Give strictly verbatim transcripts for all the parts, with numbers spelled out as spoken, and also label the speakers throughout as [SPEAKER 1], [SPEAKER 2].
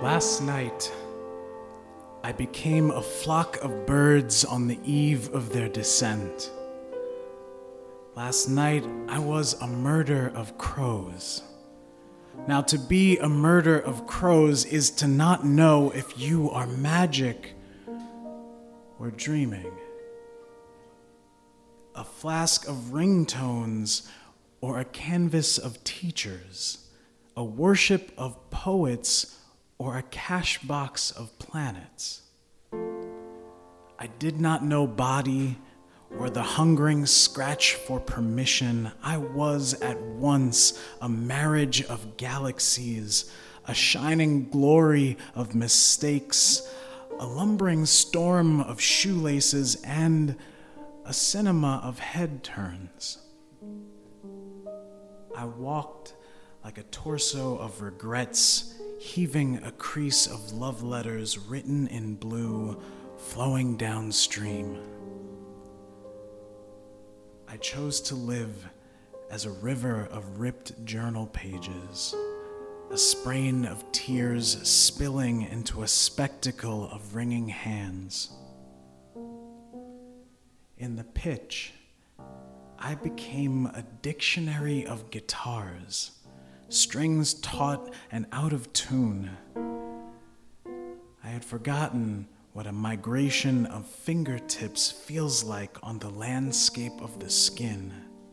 [SPEAKER 1] Last night, I became a flock of birds on the eve of their descent. Last night, I was a murder of crows. Now, to be a murder of crows is to not know if you are magic or dreaming. A flask of ringtones or a canvas of teachers, a worship of poets or a cash box of planets. I did not know body or the hungering scratch for permission. I was at once a marriage of galaxies, a shining glory of mistakes, a lumbering storm of shoelaces, and a cinema of head turns. I walked like a torso of regrets, heaving a crease of love letters written in blue, flowing downstream. I chose to live as a river of ripped journal pages, a sprain of tears spilling into a spectacle of wringing hands. In the pitch, I became a dictionary of guitars, strings taut and out of tune. I had forgotten what a migration of fingertips feels like on the landscape of the skin.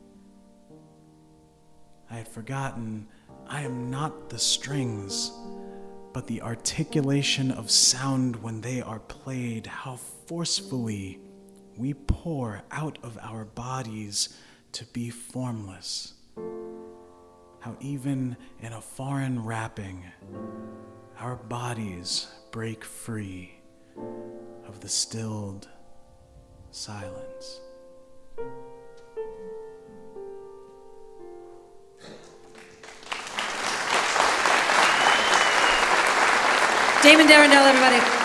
[SPEAKER 1] I had forgotten I am not the strings, but the articulation of sound when they are played, how forcefully we pour out of our bodies to be formless. How even in a foreign wrapping, our bodies break free of the stilled silence.
[SPEAKER 2] Damon Darrendale, everybody.